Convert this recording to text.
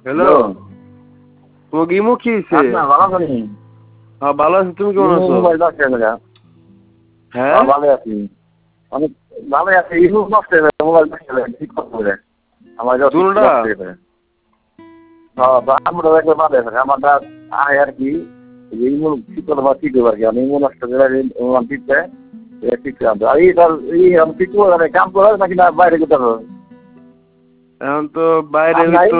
Hello, তোমাকে imo কি হয়েছে? ভালো করি। হ্যাঁ ভালো আছি, তুমি কেমন আছো? হ্যাঁ ভালো আছি, অনেক ভালো আছি। ইমো নষ্ট হয়ে গেছে, মোবাইল নষ্ট হয়ে গেছে, ঠিক করতে হবে। আমার দুটোটা আমরা একবার বাদে আমারটা আয় আর কি ইমো ঠিক করতে পারছি আর কি। আমি ইমো নষ্ট করে ঠিকছে ঠিক করে আর এই আমি ঠিক করে কাম করে নাকি না বাইরে কোথাও? এখন তো বাইরে